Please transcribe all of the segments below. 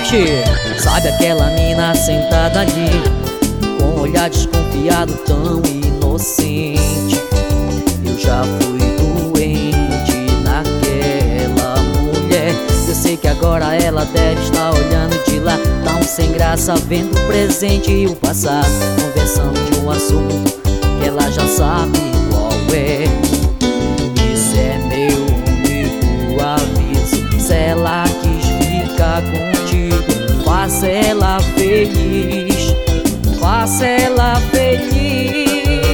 curtir. Sabe aquela mina sentada ali, com um olhar desconfiado tão inocente. Eu já fui doente naquela mulher. Eu sei que agora ela deve estar olhando de lá, tão sem graça vendo o presente e o passado, conversando de um assunto que ela já sabe qual é. Isso é meu único aviso: se ela quis ficar contigo, faça ela feliz, faça ela feliz.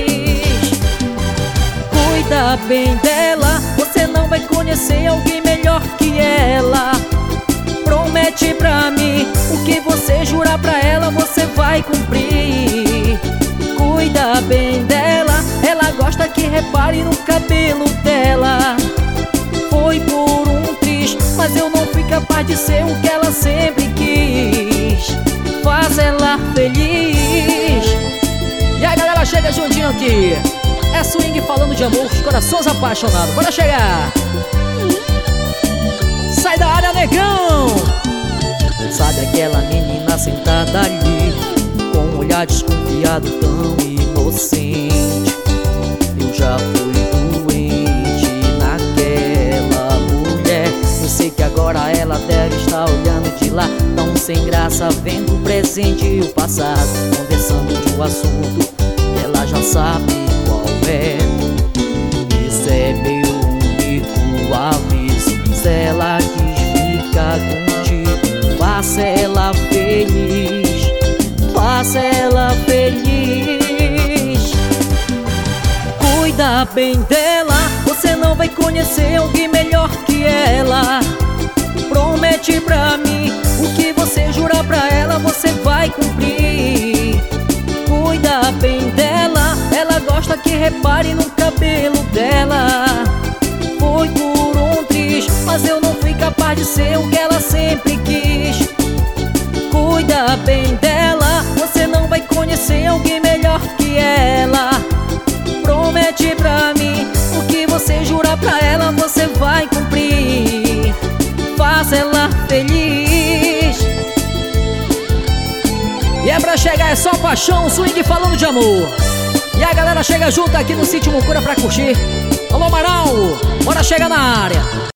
Cuida bem dela, você não vai conhecer alguém melhor que ela. Promete pra mim, o que você jurar pra ela você vai cumprir. Cuida bem dela, ela gosta que repare no cabelo dela. Foi por um triz, mas eu não fui capaz de ser o que ela sempre quis. Faz ela feliz. E aí galera, chega juntinho aqui. É swing falando de amor, os corações apaixonados. Bora chegar. Sai da área, negão. Sabe aquela menina sentada ali, com um olhar desconfiado tão inocente. Eu já fui doente naquela mulher. Eu sei que agora ela deve estar olhando de lá, tão sem graça vendo o presente e o passado, conversando de um assunto que ela já sabe qual é. Isso é meu único aviso: se ela quis ficar contigo, faça ela feliz, faça ela feliz. Cuida bem dela, você não vai conhecer alguém melhor que ela. Promete pra mim, o que você jurar pra ela você vai cumprir. Cuida bem dela, ela gosta que repare no cabelo dela. Foi por um triz, mas eu não fui capaz de ser o que ela sempre quis. Cuida bem dela, você não vai conhecer alguém melhor que ela. Promete pra mim, o que você jurar pra ela você vai cumprir. Faz ela feliz. E é pra chegar, é só paixão, swing falando de amor. E a galera chega junto aqui no Sítio Mucura pra curtir. Alô Amaral, bora chegar na área.